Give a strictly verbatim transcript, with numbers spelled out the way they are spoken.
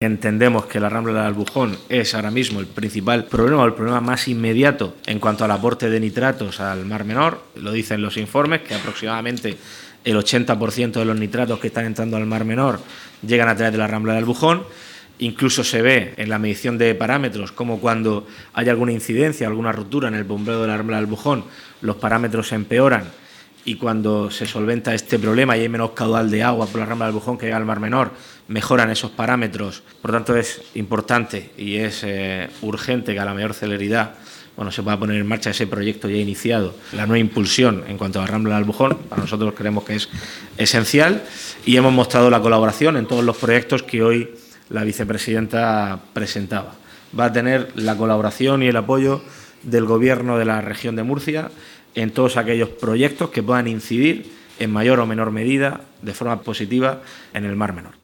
Entendemos que la Rambla del Albujón es ahora mismo el principal problema o el problema más inmediato en cuanto al aporte de nitratos al Mar Menor. Lo dicen los informes, que aproximadamente el ochenta por ciento de los nitratos que están entrando al Mar Menor llegan a través de la Rambla del Albujón. Incluso se ve en la medición de parámetros como cuando hay alguna incidencia, alguna ruptura en el bombeo de la Rambla del Albujón, los parámetros se empeoran, y cuando se solventa este problema y hay menos caudal de agua por la Rambla del Albujón que llega al Mar Menor, mejoran esos parámetros. Por tanto, es importante y es eh, urgente que a la mayor celeridad bueno, se pueda poner en marcha ese proyecto ya iniciado, la nueva impulsión en cuanto a la Rambla del Albujón. Para nosotros creemos que es esencial y hemos mostrado la colaboración en todos los proyectos que hoy la vicepresidenta presentaba. Va a tener la colaboración y el apoyo del Gobierno de la región de Murcia en todos aquellos proyectos que puedan incidir en mayor o menor medida, de forma positiva, en el Mar Menor.